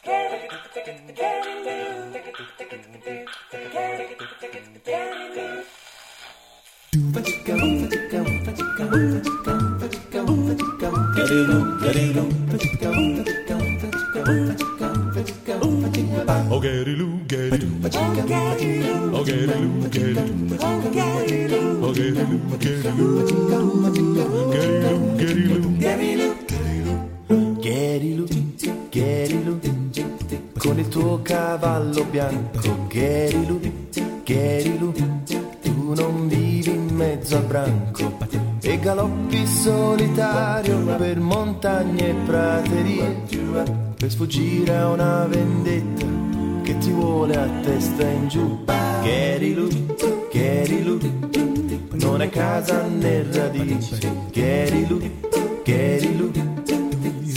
Oh, Gary-Lou, Gary-Lou. Oh, Gary-Lou, Gary-Lou. Oh, Gary-Lou, Gary-Lou. Gary-Lou, Gary-Lou. Gary-Lou, Gary-Lou, con il tuo cavallo bianco. Gary-Lou, Gary-Lou, tu non vivi in mezzo al branco e galoppi solitario per montagne e praterie, per sfuggire a una vendetta che ti vuole a testa in giù. Gary-Lou, Gary-Lou, non è casa né radice. Gary-Lou, Gary-Lou,